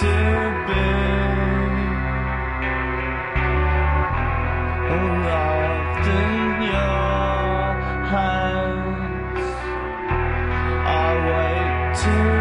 to be loved in your hands. I wait to